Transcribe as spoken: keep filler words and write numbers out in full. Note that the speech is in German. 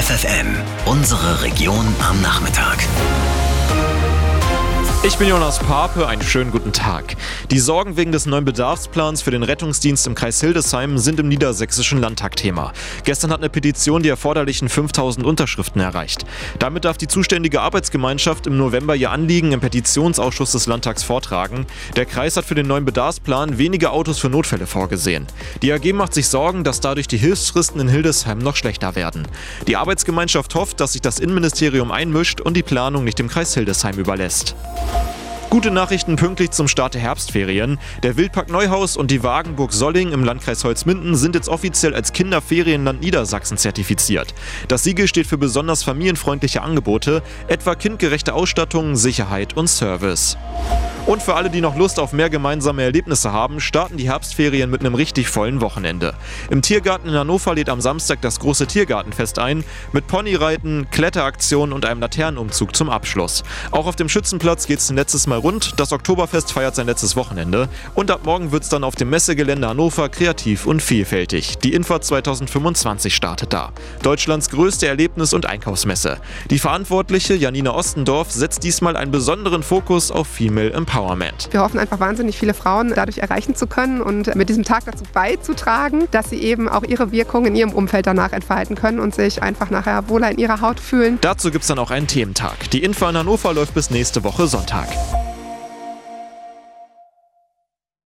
F F M, unsere Region am Nachmittag. Ich bin Jonas Pape, einen schönen guten Tag. Die Sorgen wegen des neuen Bedarfsplans für den Rettungsdienst im Kreis Hildesheim sind im Niedersächsischen Landtag Thema. Gestern hat eine Petition die erforderlichen fünftausend Unterschriften erreicht. Damit darf die zuständige Arbeitsgemeinschaft im November ihr Anliegen im Petitionsausschuss des Landtags vortragen. Der Kreis hat für den neuen Bedarfsplan wenige Autos für Notfälle vorgesehen. Die A G macht sich Sorgen, dass dadurch die Hilfsfristen in Hildesheim noch schlechter werden. Die Arbeitsgemeinschaft hofft, dass sich das Innenministerium einmischt und die Planung nicht dem Kreis Hildesheim überlässt. Gute Nachrichten pünktlich zum Start der Herbstferien. Der Wildpark Neuhaus und die Wagenburg Solling im Landkreis Holzminden sind jetzt offiziell als Kinderferienland Niedersachsen zertifiziert. Das Siegel steht für besonders familienfreundliche Angebote, etwa kindgerechte Ausstattung, Sicherheit und Service. Und für alle, die noch Lust auf mehr gemeinsame Erlebnisse haben, starten die Herbstferien mit einem richtig vollen Wochenende. Im Tiergarten in Hannover lädt am Samstag das große Tiergartenfest ein, mit Ponyreiten, Kletteraktionen und einem Laternenumzug zum Abschluss. Auch auf dem Schützenplatz geht es ein letztes Mal rund, das Oktoberfest feiert sein letztes Wochenende und ab morgen wird es dann auf dem Messegelände Hannover kreativ und vielfältig. Die Infahrt zweitausendfünfundzwanzig startet da. Deutschlands größte Erlebnis- und Einkaufsmesse. Die Verantwortliche Janina Ostendorf setzt diesmal einen besonderen Fokus auf Female Empowerment. Wir hoffen einfach wahnsinnig viele Frauen dadurch erreichen zu können und mit diesem Tag dazu beizutragen, dass sie eben auch ihre Wirkung in ihrem Umfeld danach entfalten können und sich einfach nachher wohler in ihrer Haut fühlen. Dazu gibt es dann auch einen Thementag. Die Info in Hannover läuft bis nächste Woche Sonntag.